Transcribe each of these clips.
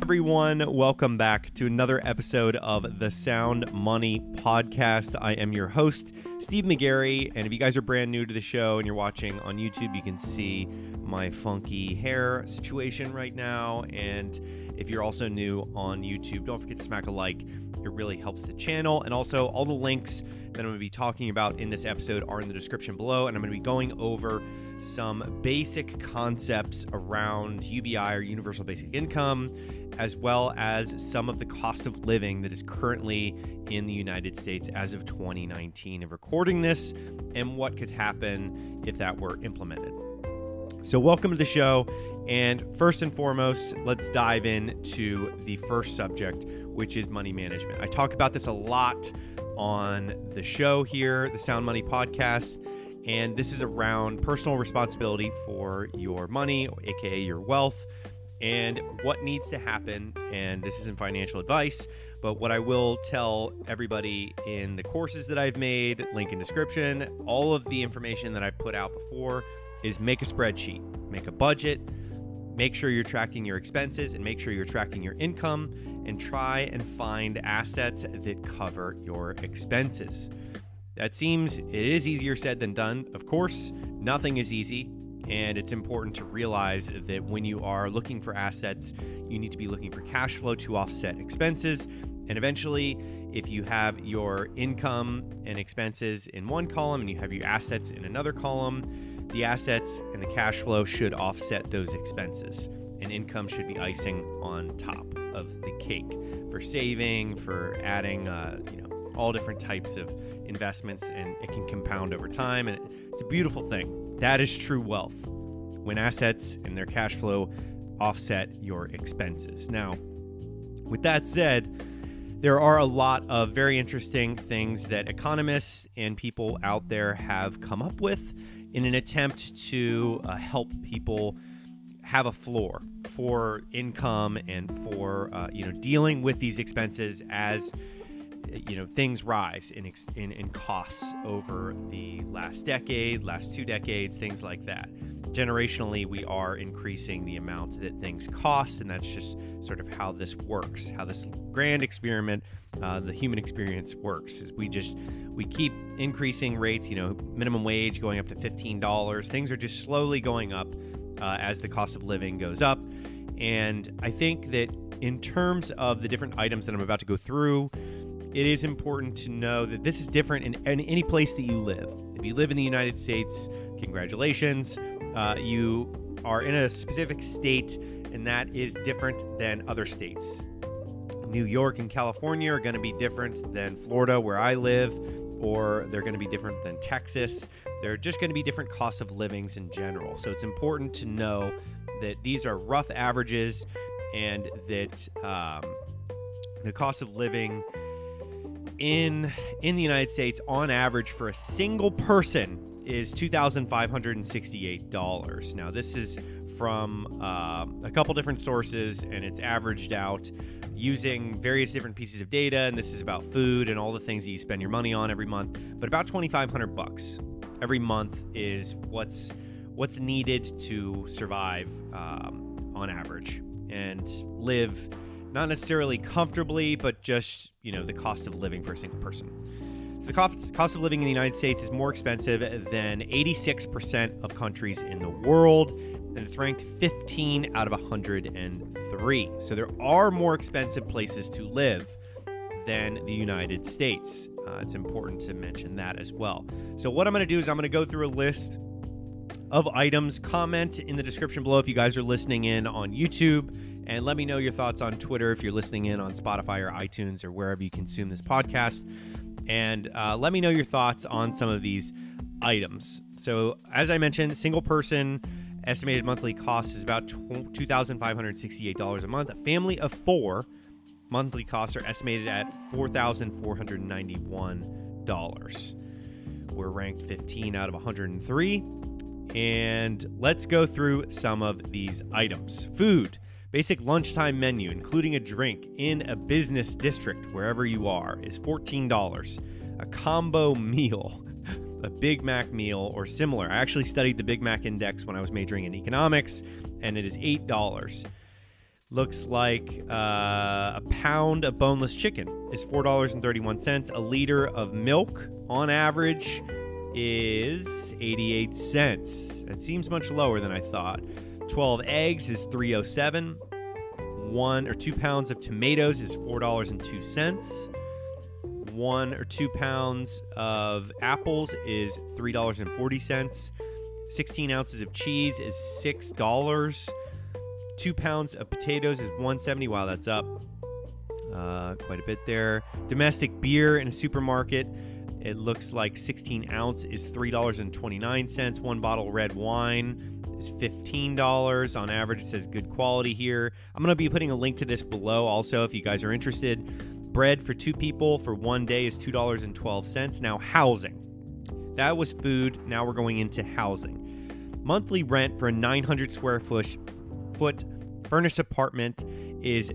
everyone? Welcome back to another episode of the Sound Money Podcast. I am your host, Steve McGarry, and if you guys are brand new to the show and you're watching on YouTube, you can see my funky hair situation right now. And if you're also new on YouTube, don't forget to smack a like. It really helps the channel. And also, all the links that I'm going to be talking about in this episode are in the description below, and I'm going to be going over some basic concepts around UBI or Universal Basic Income, as well as some of the cost of living that is currently in the United States as of 2019 of recording this, and what could happen if that were implemented. So welcome to the show, and first and foremost, let's dive into the first subject, which is money management. I talk about this a lot on the show here, the Sound Money Podcast, and this is around personal responsibility for your money, aka your wealth, and what needs to happen. And this isn't financial advice, but what I will tell everybody in the courses that I've made, link in description, all of the information that I've put out before, is make a spreadsheet, make a budget, make sure you're tracking your expenses, and make sure you're tracking your income, and try and find assets that cover your expenses. That seems, it is easier said than done. Of course, nothing is easy, and it's important to realize that when you are looking for assets, you need to be looking for cash flow to offset expenses. And eventually, if you have your income and expenses in one column and you have your assets in another column, the assets and the cash flow should offset those expenses, and income should be icing on top of the cake for saving, for adding, all different types of investments, and it can compound over time, and it's a beautiful thing. That is true wealth, when assets and their cash flow offset your expenses. Now, with that said, there are a lot of very interesting things that economists and people out there have come up with in an attempt to help people have a floor for income and for dealing with these expenses as things rise in costs over the last decade, last 2 decades, things like that. Generationally, we are increasing the amount that things cost, and that's just sort of how this works, how this grand experiment, the human experience works, is we keep increasing rates, minimum wage going up to $15. Things are just slowly going up as the cost of living goes up. And I think that in terms of the different items that I'm about to go through, it is important to know that this is different in any place that you live. If you live in the United States, congratulations. You are in a specific state, and that is different than other states. New York and California are going to be different than Florida, where I live, or they're going to be different than Texas. They're just going to be different costs of livings in general. So it's important to know that these are rough averages, and that the cost of living in the United States on average for a single person is $2,568. Now, this is from a couple different sources, and it's averaged out using various different pieces of data, and this is about food and all the things that you spend your money on every month. But about $2,500 every month is what's needed to survive on average and live not necessarily comfortably, but just, the cost of living for a single person. So the cost of living in the United States is more expensive than 86% of countries in the world, and it's ranked 15 out of 103. So there are more expensive places to live than the United States. It's important to mention that as well. So what I'm going to do is I'm going to go through a list of items. Comment in the description below if you guys are listening in on YouTube, and let me know your thoughts on Twitter if you're listening in on Spotify or iTunes or wherever you consume this podcast. And let me know your thoughts on some of these items. So as I mentioned, single person estimated monthly cost is about $2,568 a month. A family of 4, monthly costs are estimated at $4,491. We're ranked 15 out of 103. And let's go through some of these items. Food. Basic lunchtime menu, including a drink in a business district, wherever you are, is $14. A combo meal, a Big Mac meal or similar. I actually studied the Big Mac index when I was majoring in economics, and it is $8. Looks like a pound of boneless chicken is $4.31. A liter of milk, on average, is 88 cents. That seems much lower than I thought. 12 eggs is $3.07. 1 or 2 pounds of tomatoes is $4.02. 1 or 2 pounds of apples is $3.40. 16 ounces of cheese is $6. 2 pounds of potatoes is $1.70. Wow, that's up quite a bit there. Domestic beer in a supermarket, it looks like 16 ounce is $3.29. 1 bottle red wine is $15. On average, it says good quality here. I'm going to be putting a link to this below also if you guys are interested. Bread for 2 people for 1 day is $2.12. Now, housing. That was food. Now we're going into housing. Monthly rent for a 900 square foot furnished apartment is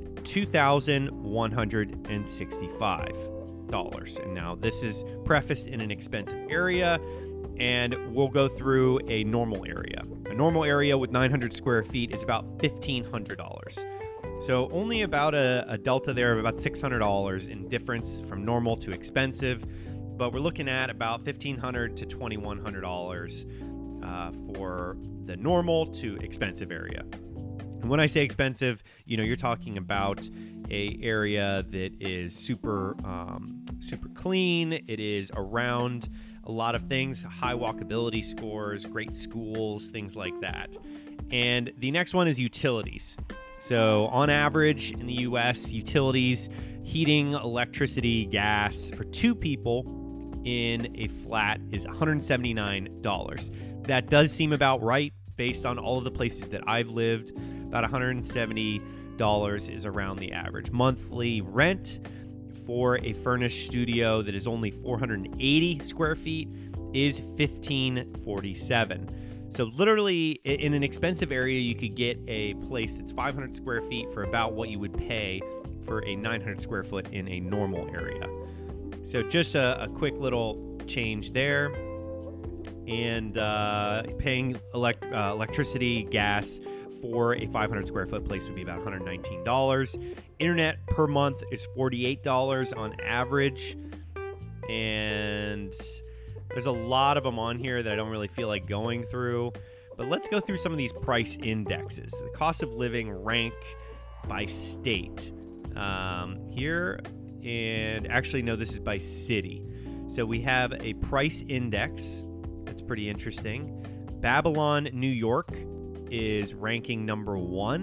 $2,165. And now this is prefaced in an expensive area, and we'll go through a normal area. A normal area with 900 square feet is about $1,500. So only about a delta there of about $600 in difference from normal to expensive, but we're looking at about $1,500 to $2,100 for the normal to expensive area. And when I say expensive, you're talking about a area that is super clean. It is around a lot of things, high walkability scores, great schools, things like that. And the next one is utilities. So on average in the U.S., utilities, heating, electricity, gas for 2 people in a flat is $179. That does seem about right based on all of the places that I've lived. About $170 is around the average. Monthly rent for a furnished studio that is only 480 square feet is $1,547. So literally in an expensive area, you could get a place that's 500 square feet for about what you would pay for a 900 square foot in a normal area. So just a quick little change there. And paying electricity, gas for a 500 square foot place would be about $119. Internet per month is $48 on average. And there's a lot of them on here that I don't really feel like going through. But let's go through some of these price indexes. The cost of living rank by state here. And actually, no, this is by city. So we have a price index. That's pretty interesting. Babylon, New York is ranking number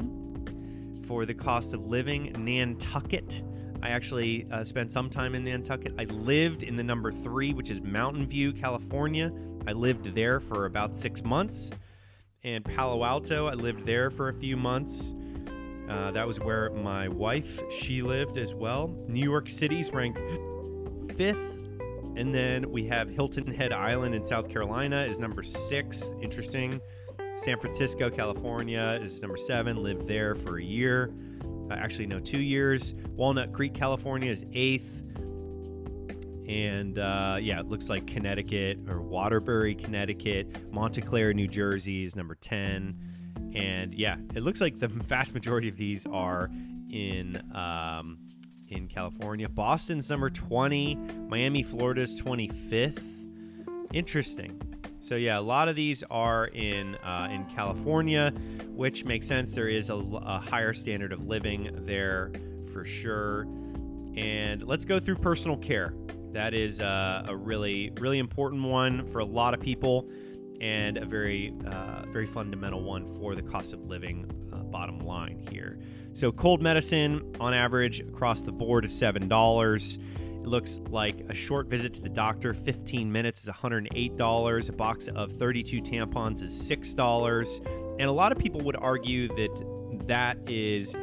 1 for the cost of living. Nantucket. I actually spent some time in Nantucket. I lived in the number 3, which is Mountain View, California. I lived there for about 6 months. And Palo Alto, I lived there for a few months. That was where my wife, she lived as well. New York City's ranked 5th. And then we have Hilton Head Island in South Carolina is number 6. Interesting. San Francisco, California is number 7. Lived there for a year. 2 years. Walnut Creek, California is 8th. And it looks like Connecticut or Waterbury, Connecticut. Montclair, New Jersey is number 10. And it looks like the vast majority of these are in California. Boston's number 20. Miami, Florida's 25th. Interesting. So a lot of these are in California, which makes sense. There is a higher standard of living there for sure. And let's go through personal care. That is a really, really important one for a lot of people, and a very fundamental one for the cost of living bottom line here. So cold medicine on average across the board is $7. It looks like a short visit to the doctor, 15 minutes, is $108. A box of 32 tampons is $6. And a lot of people would argue that is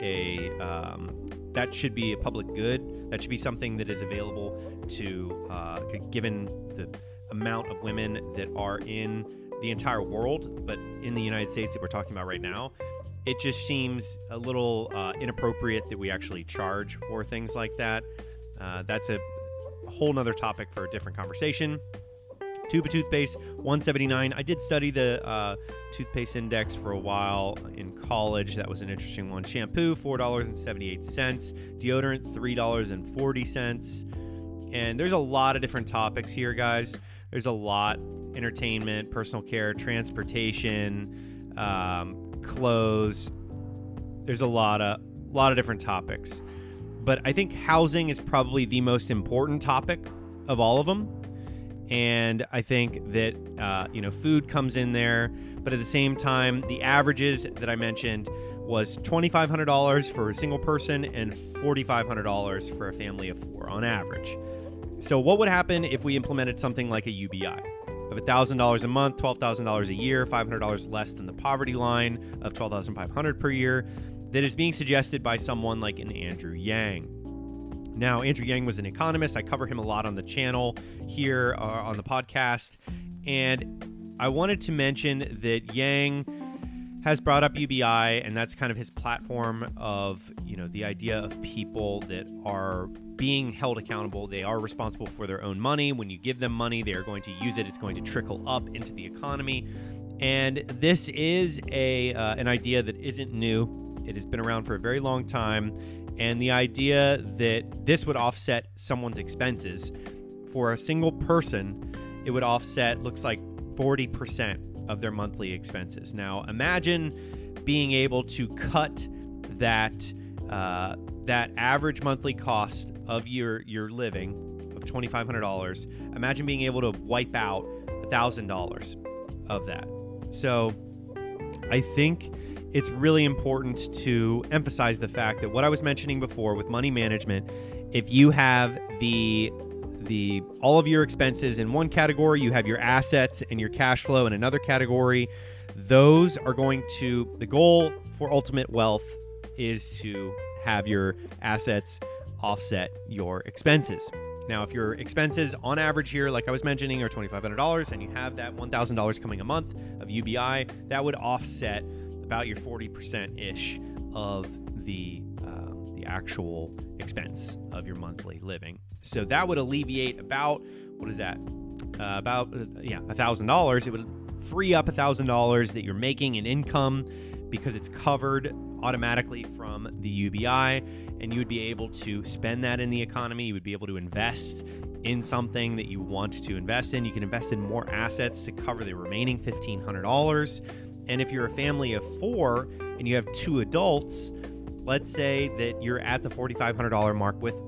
that should be a public good. That should be something that is available to, given the amount of women that are in the entire world, but in the United States that we're talking about right now, it just seems a little inappropriate that we actually charge for things like that. That's a whole nother topic for a different conversation. Tube of toothpaste, $1.79. I did study the toothpaste index for a while in college. That was an interesting one. Shampoo, $4.78. Deodorant, $3.40. And there's a lot of different topics here, guys. There's a lot. Entertainment, personal care, transportation, clothes. There's a lot of different topics. But I think housing is probably the most important topic of all of them. And I think that, food comes in there. But at the same time, the averages that I mentioned was $2,500 for a single person and $4,500 for a family of 4 on average. So what would happen if we implemented something like a UBI of $1,000 a month, $12,000 a year, $500 less than the poverty line of $12,500 per year that is being suggested by someone like an Andrew Yang? Now, Andrew Yang was an economist. I cover him a lot on the channel here on the podcast. And I wanted to mention that Yang has brought up UBI, and that's kind of his platform of, the idea of people that are being held accountable. They are responsible for their own money. When you give them money, they are going to use it. It's going to trickle up into the economy. And this is an idea that isn't new. It has been around for a very long time. And the idea that this would offset someone's expenses for a single person, it would offset, looks like 40% of their monthly expenses. Now, imagine being able to cut that average monthly cost of your living of $2,500. Imagine being able to wipe out $1,000 of that. So I think it's really important to emphasize the fact that what I was mentioning before with money management, if you have all of your expenses in one category, you have your assets and your cash flow in another category, those are going to, the goal for ultimate wealth is to have your assets offset your expenses. Now, if your expenses on average here, like I was mentioning, are $2,500 and you have that $1,000 coming a month of UBI, that would offset about your 40%-ish of the actual expense of your monthly living. So that would alleviate about, what is that? $1,000. It would free up $1,000 that you're making in income because it's covered automatically from the UBI, and you would be able to spend that in the economy. You would be able to invest in something that you want to invest in. You can invest in more assets to cover the remaining $1,500. And if you're a family of 4 and you have 2 adults, let's say that you're at the $4,500 mark with,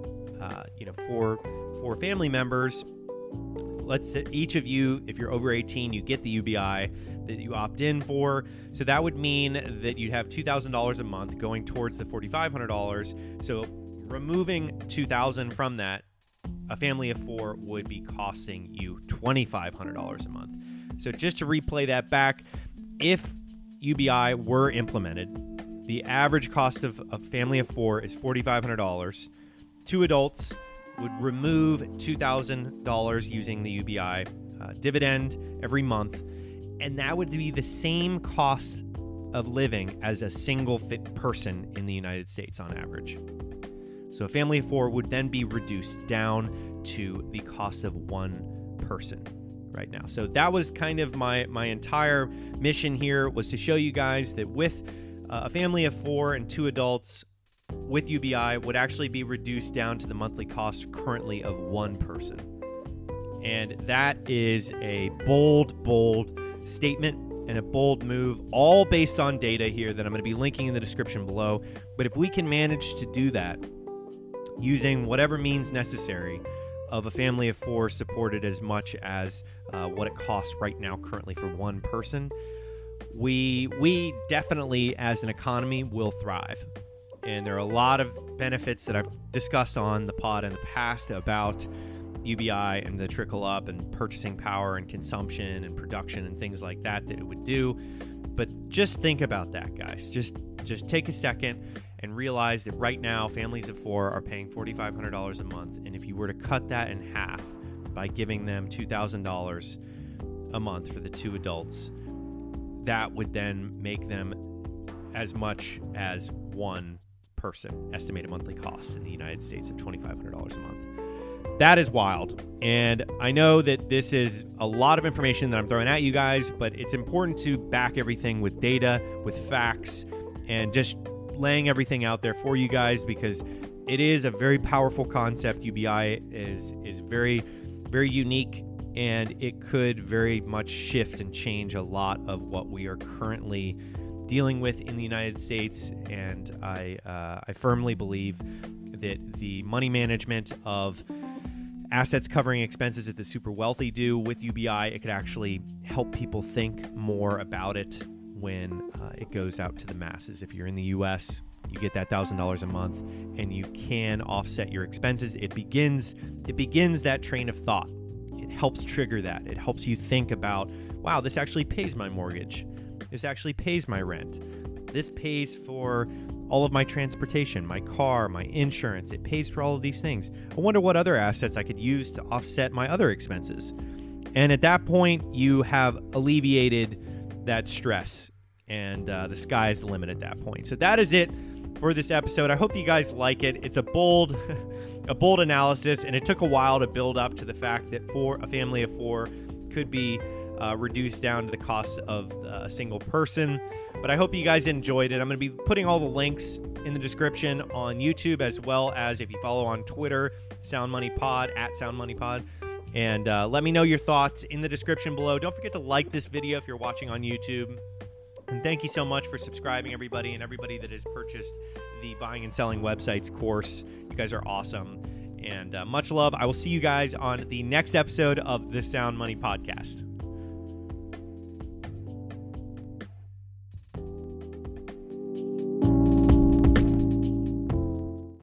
4 family members. Let's say each of you, if you're over 18, you get the UBI that you opt in for. So that would mean that you'd have $2,000 a month going towards the $4,500. So removing $2,000 from that, a family of 4 would be costing you $2,500 a month. So just to replay that back, if UBI were implemented, the average cost of a family of 4 is $4,500. 2 adults would remove $2,000 using the UBI dividend every month, and that would be the same cost of living as a single fit person in the United States on average. So a family of 4 would then be reduced down to the cost of 1 person right now. So that was kind of my entire mission here, was to show you guys that with a family of 4 and 2 adults with UBI would actually be reduced down to the monthly cost currently of 1 person. And that is a bold statement and a bold move, all based on data here that I'm going to be linking in the description below. But if we can manage to do that using whatever means necessary, of a family of 4 supported as much as what it costs right now currently for 1 person, we definitely as an economy will thrive. And there are a lot of benefits that I've discussed on the pod in the past about UBI and the trickle up and purchasing power and consumption and production and things like that it would do. But just think about that, guys. Just take a second and realize that right now families of 4 are paying $4,500 a month. And if you were to cut that in half by giving them $2,000 a month for the 2 adults, that would then make them as much as 1 person estimated monthly costs in the United States of $2,500 a month. That is wild. And I know that this is a lot of information that I'm throwing at you guys, but it's important to back everything with data, with facts, and just laying everything out there for you guys, because it is a very powerful concept. UBI is very, very unique, and it could very much shift and change a lot of what we are currently dealing with in the United States. And I firmly believe that the money management of assets covering expenses that the super wealthy do with UBI, it could actually help people think more about it when it goes out to the masses. If you're in the US, you get that $1,000 a month and you can offset your expenses. It begins that train of thought. It helps trigger that. It helps you think about, wow, this actually pays my mortgage. This actually pays my rent. This pays for all of my transportation, my car, my insurance. It pays for all of these things. I wonder what other assets I could use to offset my other expenses. And at that point, you have alleviated that stress, and the sky is the limit at that point. So that is it for this episode. I hope you guys like it. It's a bold analysis, and it took a while to build up to the fact that for a family of 4 could be reduced down to the cost of a single person. But I hope you guys enjoyed it. I'm going to be putting all the links in the description on YouTube, as well as if you follow on Twitter, Sound Money Pod, at Sound Money Pod. And let me know your thoughts in the description below. Don't forget to like this video if you're watching on YouTube. And thank you so much for subscribing, everybody, and everybody that has purchased the Buying and Selling Websites course. You guys are awesome. And much love. I will see you guys on the next episode of the Sound Money Podcast.